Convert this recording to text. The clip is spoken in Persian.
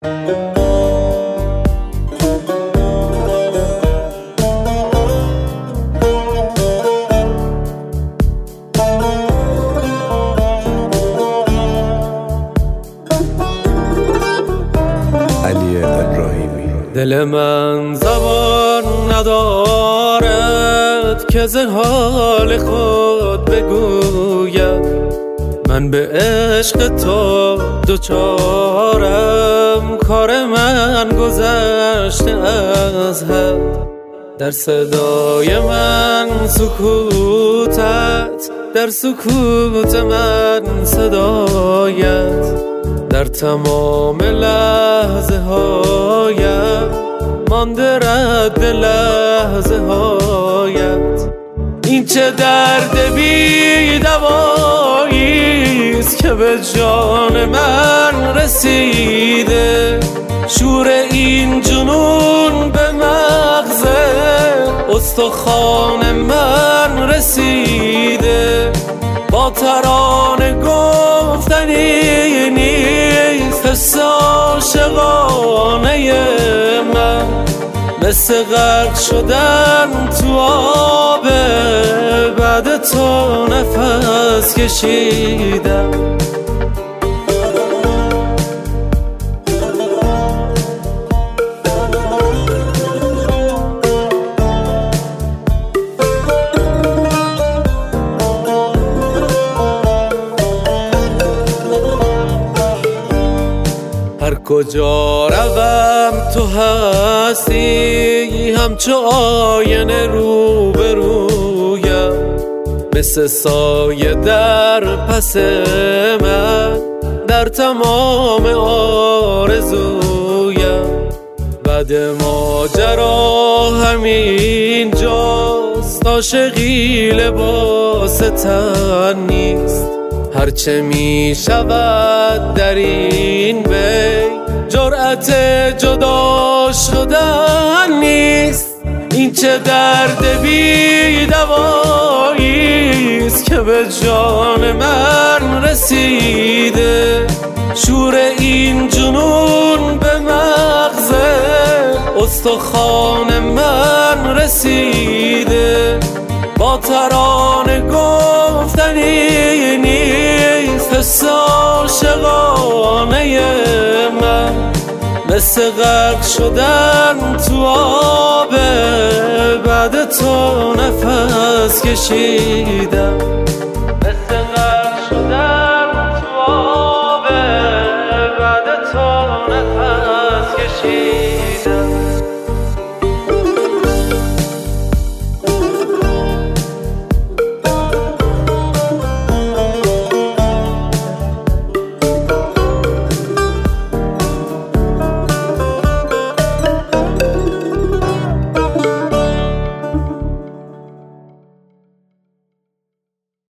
دل من زبان ندارد که ز حال خود بگوید، من به عشق تو دوچارم، کار من گذشته از حد. در صدای من سکوتت، در سکوت من صدایت، در تمام لحظه هایم مانده رد لحظه هایت. این چه درد بی دواییست که به جان من رسیده، شور این جنون به مغز استخوان من رسیده. با ترانه گفتنی نیست حس عاشقانه من، مثل غرق شدن تو آب بعد تو نفس کشیدم. هر کجا روم تو هستی، همچو آینه روبرویم، مثل سایه در پس من در تمام آرزویم. بعد ماجرا همین جاست، عاشقی لباس تن نیست، هرچه می شود در این بین جرأت جدا شدن نیست. این چه درد بی دواییست که به جان من رسیده، شور این جنون به مغز استخوان من رسیده. با ترانه گفتنی نیست حس عاشقانه من، مثل غرق شدن تو آب بعد تو نفس کشیدم، مثل غرق شدن تو آب بعد تو نفس کشیدم.